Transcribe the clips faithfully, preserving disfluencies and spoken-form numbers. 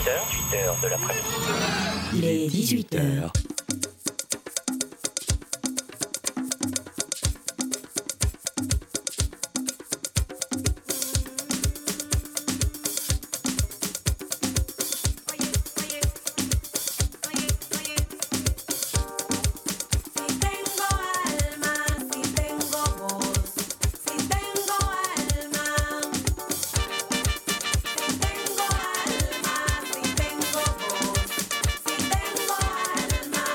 dix-huit heures, dix-huit heures de l'après-midi. Il est dix-huit heures. Alma,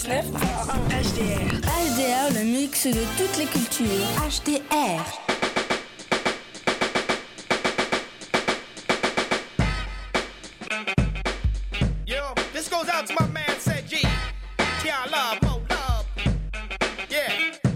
neuf H D R. H D R, le mix de toutes les cultures. H D R. Yo, this goes out to my man, Said G. T I love, more love. Yeah.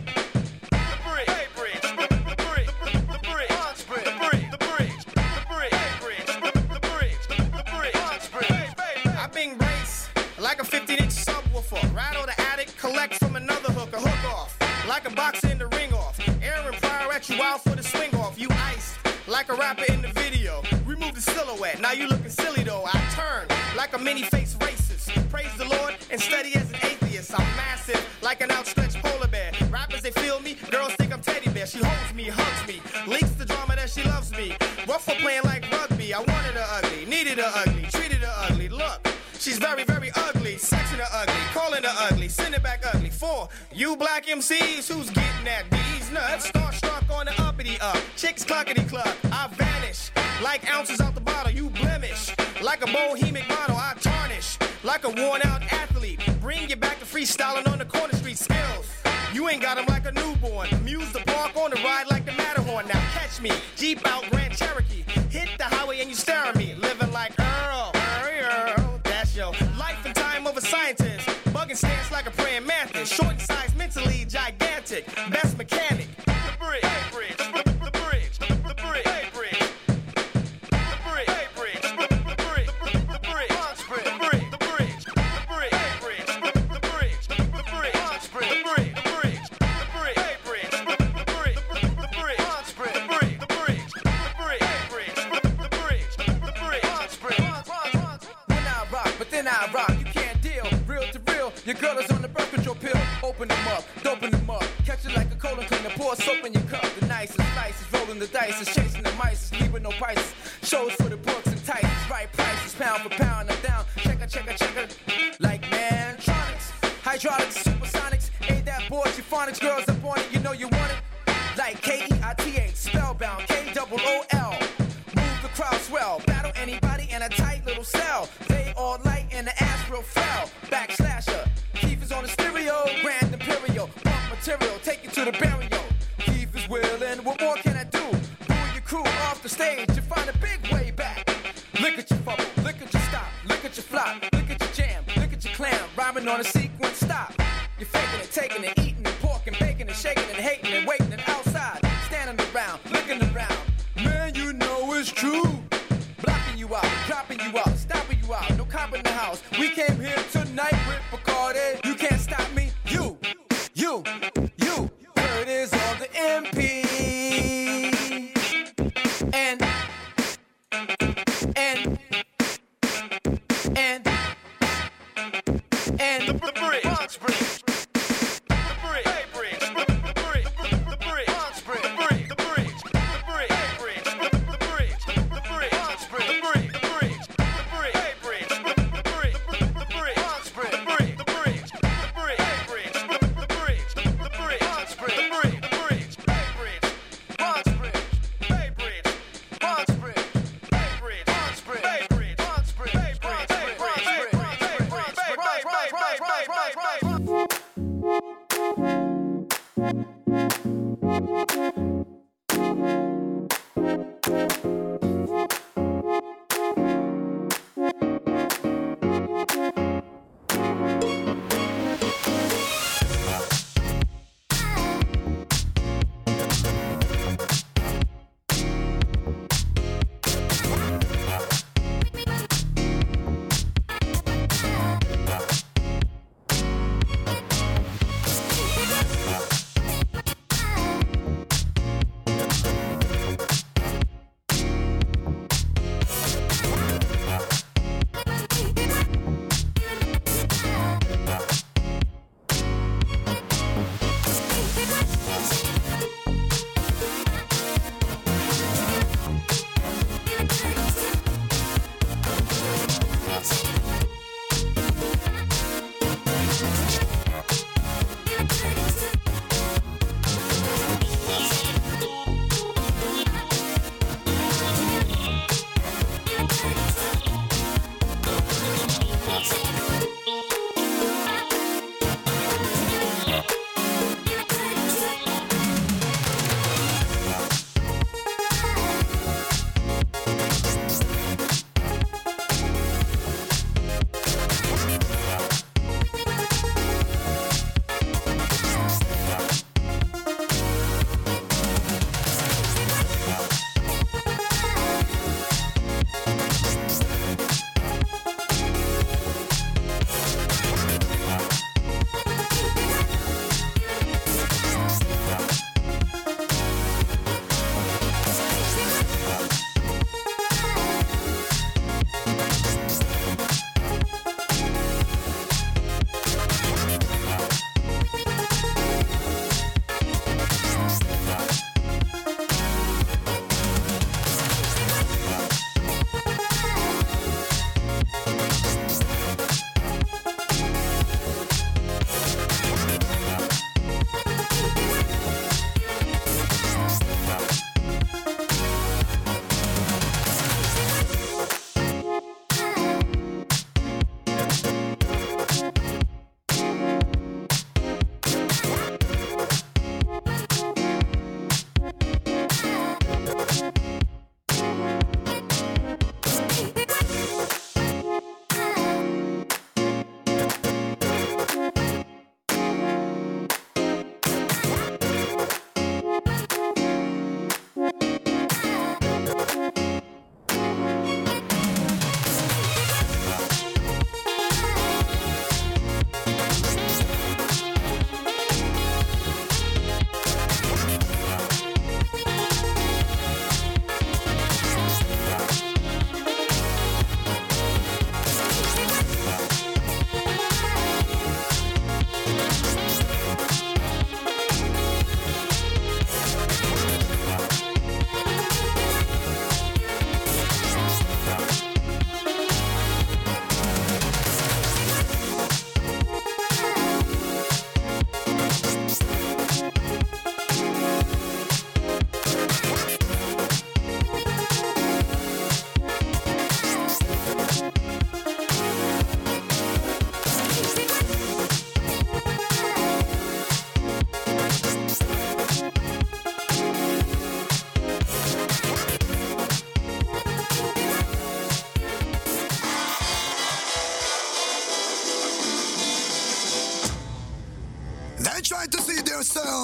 The bridge, hey bridge, the bridge, the bridge, the bridge, the bridge, the bridge, the bridge, hey bridge, the bridge, the bridge, hey baby. I bing brace like a fifteen inch subwoofer. Rattle the attic, collect from another hooker, hook off like a boxer in the ring off. Aaron Pryor at you out for the swing off. You iced like a rapper in the video. Remove the silhouette, now you looking silly though. I turn like a many-faced racist. Praise the Lord and study as an atheist. I'm massive like an outstretched polar bear. Rappers, they feel me, girls think I'm teddy bear. She holds me, hugs me, leaks the drama that she loves me. Rough for playing like rugby. I wanted her ugly, needed her ugly, treated her ugly. Look, she's very, very ugly, sexing her ugly, calling her ugly, send it back ugly. For you black M Cs, who's getting at these nuts? Starstruck on the uppity up, chicks cluckety cluck. I vanish like ounces out the bottle. You blemish like a bohemic model. I tarnish like a worn out athlete. Bring you back to freestyling on the corner street skills. You ain't got them like a newborn. Amuse the park on the ride like the Matterhorn. Now catch me, Jeep out Grand Cherokee. Hit the highway and you stare at me. Living like Earl, Earl, Earl. That's yo. Life and time of a scientist. Bugging stance like a praying mantis. Short in size, mentally gigantic. Best mechanic. The bridge, hey bridge, the bridge, the bridge, hey bridge. The bridge, hey bridge, the bridge, the bridge, the bridge, the bridge, the bridge, the bridge, hey bridge, the bridge, the bridge, the bridge, the bridge, the bridge, the bridge, hey bridge, the bridge, the bridge, the bridge, the bridge, the bridge, the bridge, hey bridge, the bridge, the bridge. When I rock, but then I rock, you can't deal. Real to real, your girl is on the birth control pill. Open them up, open them up. Catch it like a colon cleaner, pour soap in your cup. The nicest slices, rolling the dice, is chasing the mice, leaving no prices. Shows for the books and tights, right prices, pound for pound. I'm down, checker, checker, checker. Like Mantronics, hydraulics, supersonics. Ain't that boy, euphonics, girls up on it, you know you want it. Like K E I T H, spellbound, K double O L. Move the crowd swell, battle anybody in a tight little cell. They all light and the ass real foul. Backslasher, Keith is on the stereo, Grand Imperial, pump material, take you to the burial. Keith is willing, what more can I do? Boo your crew off the stage, you find a big way back. Look at your bubble, look at your stop, look at your flop, look at your jam, look at your clam, rhyming on a sequence, stop. You're faking it, taking it, eating and pork and bacon and shaking and hating and waiting and outside, standing around, looking around. Man, you know it's true. Blocking you out, dropping you out, stopping you out, no cop in the house. We came here tonight with Bacardi. You can't stop me, you, you, you. Heard is on the M P. And, and, and, and The bridge, the bridge, the bridge,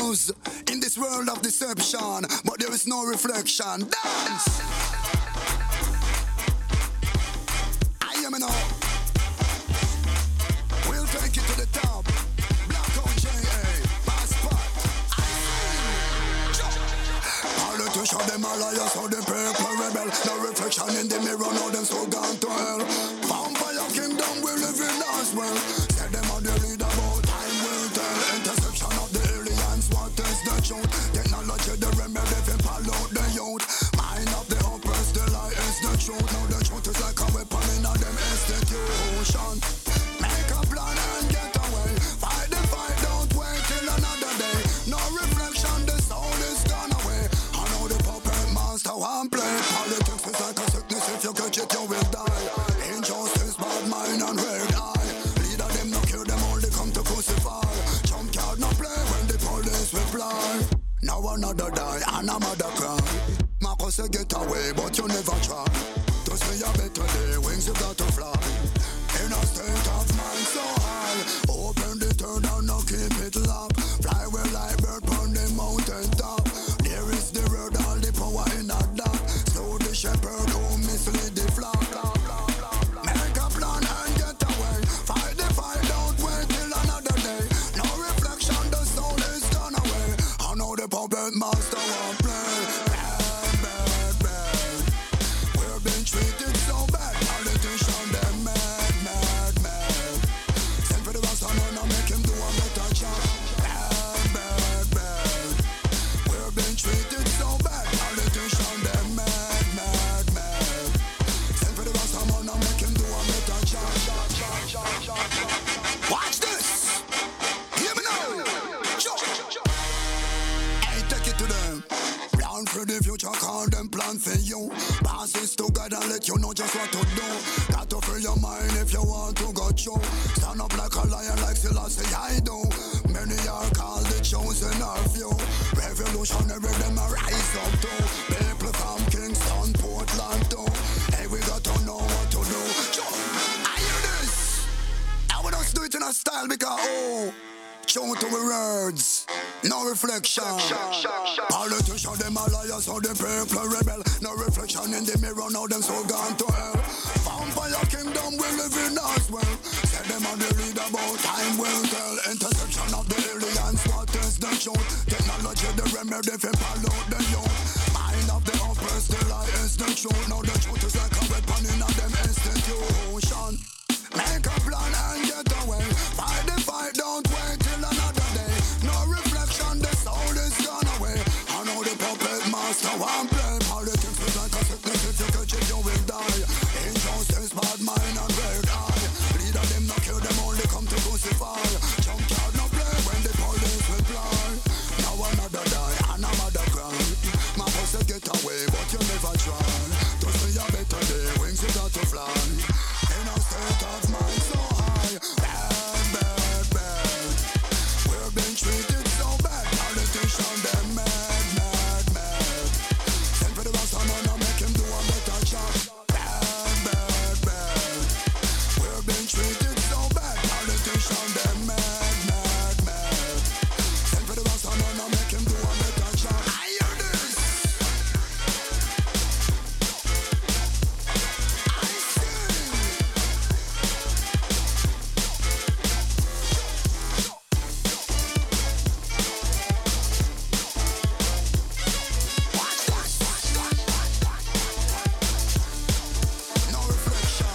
confused in this world of deception, but there is no reflection. Dance! I am now. We'll take it to the top. Blackout J A, passport. I politicians, them are liars, so the people rebel. No reflection in the mirror, now them so gone to hell. Vampire kingdom, we live in as well. Say them are the leader, but time will tell. Intersection of the aliens, what is the truth? Technology, the remedy, if you follow the youth. Mind of the oppressed, the lie is the truth. Now the truth is like a weapon in a them institution. Make a plan and get away. Fight the fight, don't wait till another day. No reflection, the soul is gone away. I know the puppet master won't play. Politics is like a sickness, if you catch it, you will die. Injustice, bad mind and red eye. Leader them no kill them, only come to crucify. Jump card no play when the police reply. Now another die and another cry. Marcus say get away, but you never try. To see a better day, wings you got to fly. In a state of mind so high, open the turn and now keep it locked. Fly well like bird on the mountain top. There is the word, all the power in a dark. So the shepherd who mislead the flock. Make a plan and get away. Fight the fight, don't wait till another day. No reflection, the soul is gone away. I know the puppet master won't play. Bad, bad, bad. We're being treated so bad. Politicians, they're mad, mad, mad. Send for the boss and now make him do a better job. Bad, bad, bad. We're being treated so bad. Politicians, they're mad, mad, mad. Send for the boss and now make him do a better job. Watch this. Hear me now. Jump. Hey, take it to them. Plan for the future, call them plan for you. Passes together, let you know just what to do. Got to free your mind if you want to go through. Stand up like a lion, like Selassie I do. Many are called the chosen are few. Revolutionary, them a rise up too. People from Kingston, Portland too. Hey, we got to know what to do. Jump. I hear this. I want us to do it in a style because oh, true to the words, no reflection. Politicians, them a liars, so the people rebel. No reflection in the mirror, now them so gone to hell. Vampire kingdom, we live in as well. Say them are the leader, but time will tell. Intersection of the aliens, what is the truth? Technology, the remedy, if you follow the youth. Mind of the oppressed, the lie is the truth. Now the truth is like a weapon in a them institution. Make a plan and get away. Fight the fight, don't wait till another day. No reflection, the soul is gone away. I know the puppet master won't play. Politics is like a sickness, if you catch it, you will die. Injustice, bad mind and red eye. Leader them no kill them, only come to crucify. Jump card no play when the police reply. Now another die and another cry. My boss say get away, but you never try. To see a better day, wings you got to fly. In a state of mind so high, bad, bad, bad. We're being treated so bad. Politicians, they're mad, mad, mad. Send for the boss and now make him do a better job. Bad, bad, bad. We're being treated so bad. Politicians, they're mad, mad, mad. Send for the boss and now make him do a better job. I hear this. I sing. No reflection.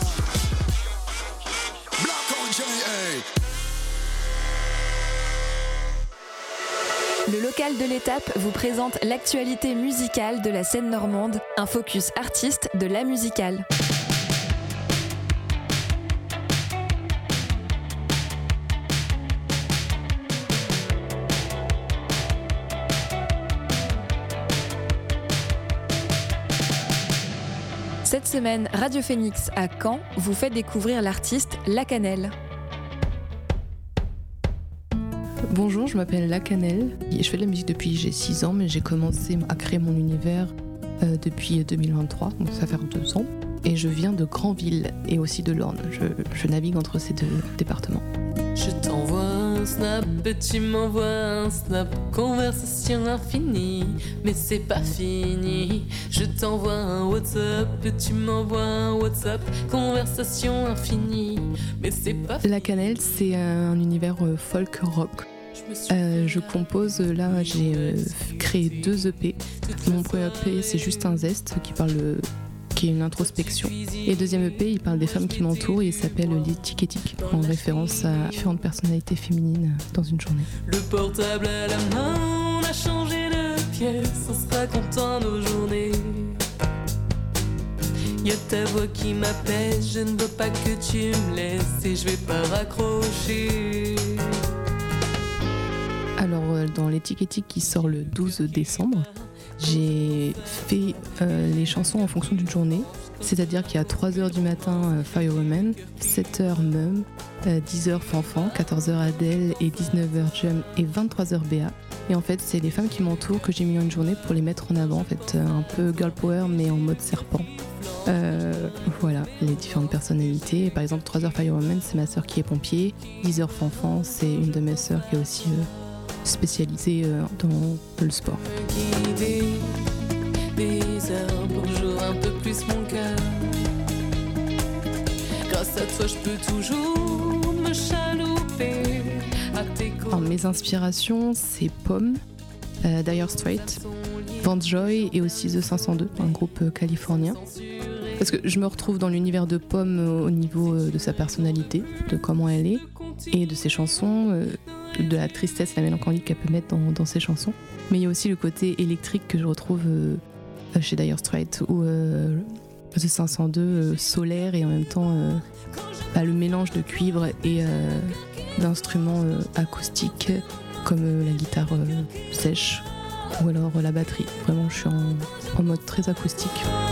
Blackout J A. Le local de l'étape vous présente l'actualité musicale de la scène normande, un focus artiste de la musicale. Cette semaine, Radio Phoenix à Caen vous fait découvrir l'artiste La Cannelle. Bonjour, je m'appelle La Cannelle. Je fais de la musique depuis que j'ai six ans, mais j'ai commencé à créer mon univers euh, depuis deux mille vingt-trois, donc ça fait deux ans. Et je viens de Granville et aussi de l'Orne. Je, je navigue entre ces deux départements. Je t'envoie un un snap, tu m'envoies un snap. Conversation infinie, mais c'est pas fini. Je t'envoie un WhatsApp, tu m'envoies un WhatsApp. Conversation infinie, mais c'est pas fini. La Cannelle, c'est un univers folk rock. Euh, je compose, là j'ai euh, créé deux E P. Mon premier E P c'est juste un zeste qui parle, qui est une introspection. Et le deuxième E P il parle des femmes qui m'entourent et il s'appelle L'éthique éthique, en référence à différentes personnalités féminines dans une journée. Le portable à la main, on a changé de pièce, on sera content nos journées. Y'a ta voix qui m'appelle, je ne veux pas que tu me laisses et je vais pas raccrocher. Alors dans L'éthique éthique qui sort le douze décembre, j'ai fait euh, les chansons en fonction d'une journée, c'est-à-dire qu'il y a trois heures du matin euh, Firewoman, sept heures Mum, euh, dix heures Fanfan, quatorze heures Adele et dix-neuf heures Jump et vingt-trois heures Béa. Et en fait c'est les femmes qui m'entourent que j'ai mis en une journée pour les mettre en avant, en fait un peu girl power mais en mode serpent. Euh, voilà, les différentes personnalités. Par exemple trois heures Firewoman c'est ma sœur qui est pompier, dix heures Fanfan c'est une de mes sœurs qui est aussi... Euh, spécialisée euh, dans le sport. Guider des heures pour jour un peu plus mon cœur. Grâce à toi je peux toujours me chalouper à tes côtés. Alors, mes inspirations c'est Pomme, euh, Dire Straits, Vance Joy et aussi The cinq cent deux, un groupe euh, californien. Parce que je me retrouve dans l'univers de Pomme euh, au niveau euh, de sa personnalité, de comment elle est et de ses chansons. Euh, de la tristesse, la mélancolie qu'elle peut mettre dans, dans ses chansons. Mais il y a aussi le côté électrique que je retrouve euh, chez Dire Straits ou euh, The cinq cent deux, euh, solaire et en même temps euh, bah, le mélange de cuivre et euh, d'instruments euh, acoustiques comme euh, la guitare euh, sèche ou alors euh, la batterie. Vraiment, je suis en, en mode très acoustique.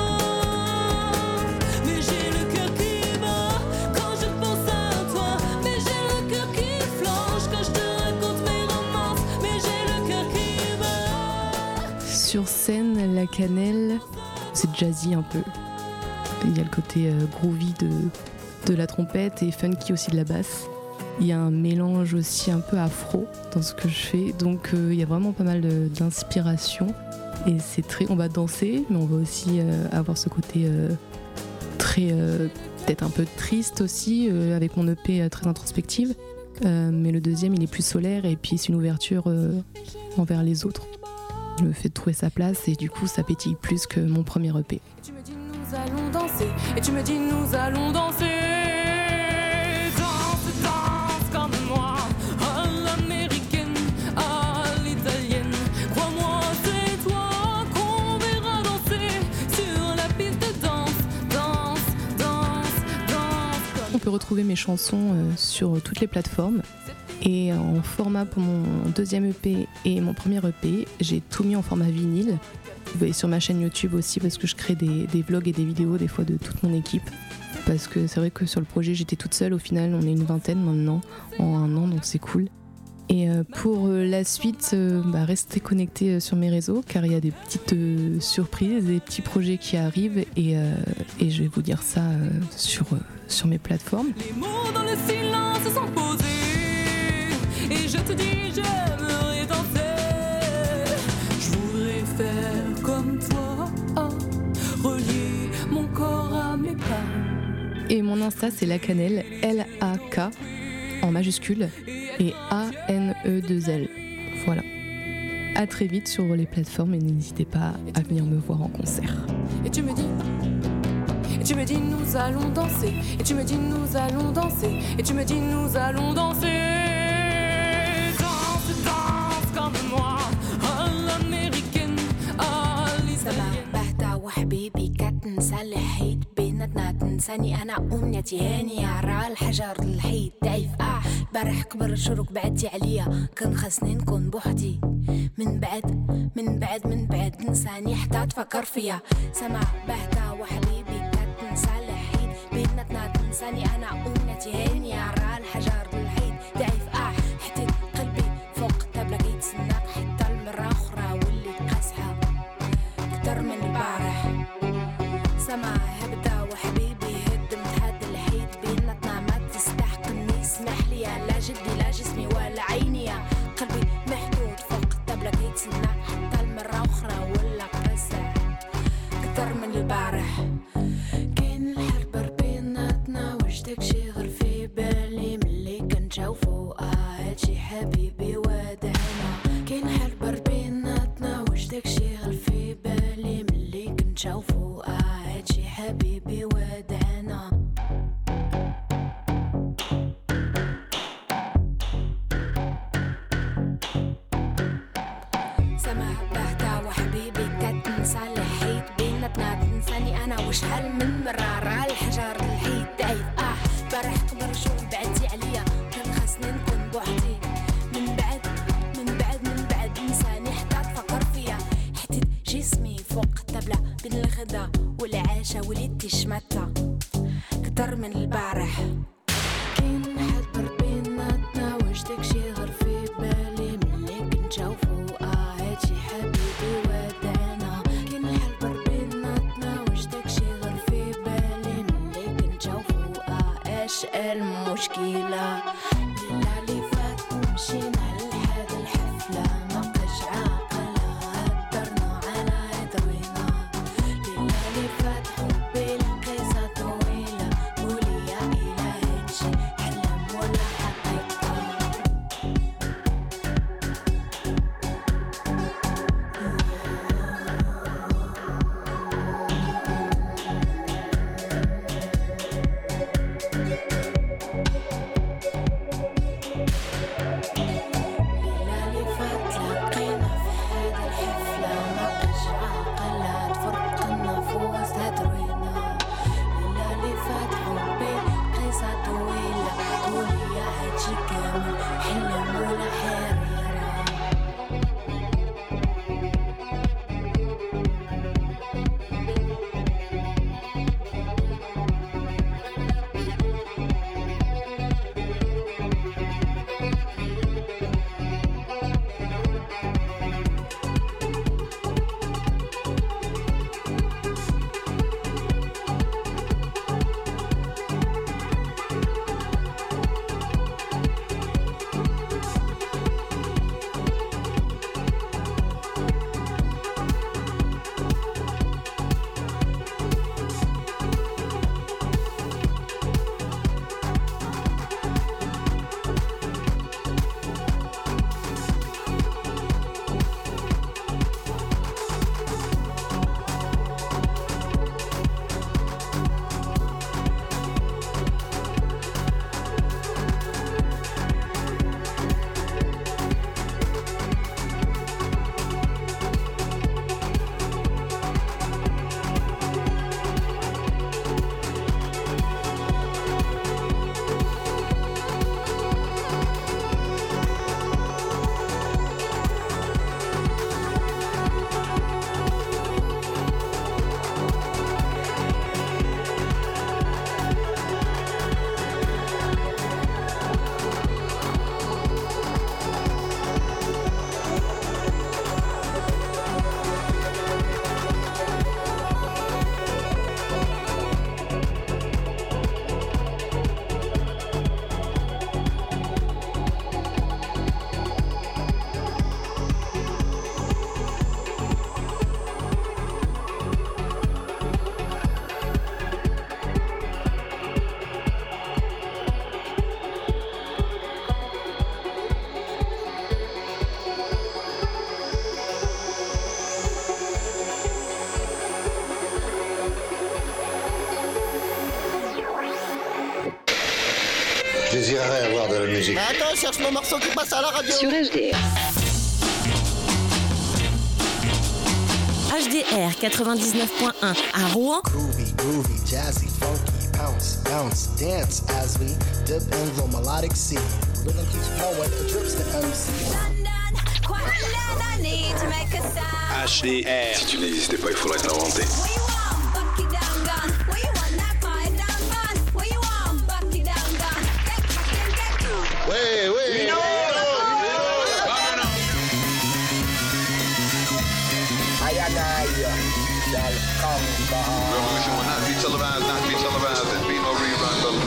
Sur scène, La Cannelle, c'est jazzy un peu. Il y a le côté euh, groovy de, de la trompette et funky aussi de la basse. Il y a un mélange aussi un peu afro dans ce que je fais, donc euh, il y a vraiment pas mal de, d'inspiration. Et c'est très, on va danser, mais on va aussi euh, avoir ce côté euh, très, euh, peut-être un peu triste aussi, euh, avec mon E P euh, très introspective. Euh, mais le deuxième, il est plus solaire et puis c'est une ouverture euh, envers les autres. Le fait de trouver sa place et du coup ça pétille plus que mon premier E P. Et tu me dis nous allons danser, et tu me dis nous allons danser. Danse, danse comme moi, à l'américaine, à l'italienne. Crois-moi, c'est toi qu'on verra danser sur la piste de danse, danse, danse, danse. On peut retrouver mes chansons euh, sur toutes les plateformes. Et en format pour mon deuxième E P et mon premier E P, j'ai tout mis en format vinyle. Et sur ma chaîne YouTube aussi parce que je crée des, des vlogs et des vidéos des fois de toute mon équipe. Parce que c'est vrai que sur le projet j'étais toute seule, au final on est une vingtaine maintenant en un an donc c'est cool. Et pour la suite, bah restez connectés sur mes réseaux car il y a des petites euh, surprises, des petits projets qui arrivent et, euh, et je vais vous dire ça euh, sur, euh, sur mes plateformes. Les mots dans le silence sont posés. Et je te dis, j'aimerais danser. Je voudrais faire comme toi, oh, relier mon corps à mes pas. Et mon Insta, c'est La Cannelle, L A K en majuscule et A N E deux L. Voilà. À très vite sur les plateformes et n'hésitez pas à venir me voir en concert. Et tu me dis, et tu me dis, nous allons danser. Et tu me dis, nous allons danser. Et tu me dis, nous allons danser. حبيبي كتنسى الحيط بيناتنا تنساني انا امنيتي هاني على الحجر الحيط تعيف اه برح كبر شروق بعدتي عليا كان خاصني نكون بوحدي من بعد من بعد من بعد نساني حتى تفكر فيا سمع بهتا وحبيبي كتنسى الحيط بيناتنا تنساني انا امنيتي هاني على الحجر الحيط تعيف اه حتى قلبي فوق الطابله كيتسناك حتى المره اخرى واللي قاسحه اكتر من البارح سمع هبدا وحبيبي هدمت هاد الحيط بيناتنا ما تستحقني اسمح لي لا جدي لا جسمي ولا من البارح كاين الحرب بيناتنا واش داكشي غير في بالي ملي كنتجاوفو اه هادشي حبيبي ودعنا كاين حرب بيناتنا واش داكشي غير في بالي ملي كنتجاوفو اه هادشي حبيبي ودعنا وشحال من مرة راه الحجر الحيد دايف اه البارح قبل شغل بعدتي عليا كان خاصني نكون بوحدي من بعد من بعد من بعد نساني حتى تفكر فيا حطيت جسمي فوق الطبلة بين الغدا والعشاء وليت شماتة كتر من البارح كاين حد بيناتنا واش داكشي غير في بالي ملي كنتجاوفو اه هادشي حبيبي ودعنا كاين حد بيناتنا واش داكشي غير في بالي ملي كنتجاوفو اه اش المشكلة الليلة اللي فات مشينا لهاد الحفلة مبقاش عاقلة هدرنا على هدوينا الليلة اللي فات حبي القصة طويلة قولي يا إله هادشي حلم ولا حقيقة Je désirerais avoir de la musique. Mais attends, cherche mon morceau qui passe à la radio. Sur H D R. H D R quatre-vingt-dix-neuf point un à Rouen. Groovy, groovy, jazzy, funky, bounce, bounce, dance as we dip in the melodic sea. Rhythm keeps flowing, it drips the M C. H D R. Si tu n'existais pas, il faudrait te l'inventer. Ouais, ouais. No, Revolution will not be televised, not be televised, and be no rerun of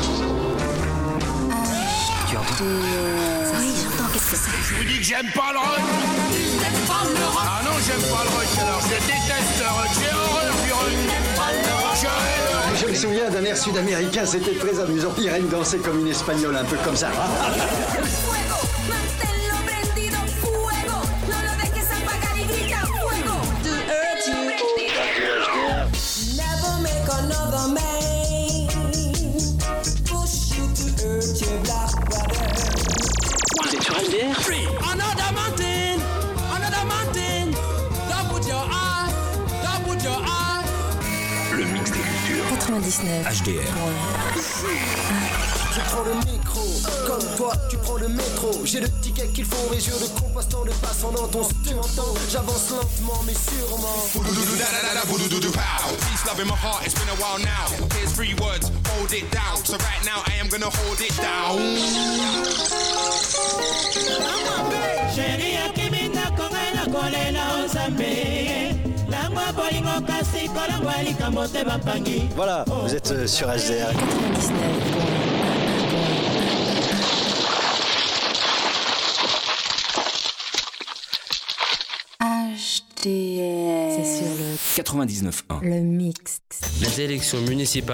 Tu entends? Oui, j'entends, qu'est-ce que c'est? Je vous dis que j'aime pas le rock. Ah non, j'aime pas le rock, alors je déteste le rock, j'ai horreur du rock. Je me souviens d'un air sud-américain, c'était très amusant. Irène dansait comme une espagnole, un peu comme ça. Vous êtes sur S D R? Another mountain, another mountain. Don't put your eye, don't put your eye. Le mix des cultures. quatre-vingt-dix-neuf. H D R. Je prends le micro, comme toi tu prends le métro. J'ai le ticket qu'il faut et je le compostant le passant dans ton tu m'entends. J'avance lentement mais sûrement. Peace, love in my heart, it's been a while now. Here's three words, hold it down. So right now I am gonna hold it down. Sheria kiminda kongela kolela osambe. Langwa bolingo kasi kolangwa likambote bapangi. Voilà, vous êtes euh, sur S D R. H D R. C'est sur le quatre-vingt-dix-neuf point un. Le mixte. Les élections municipales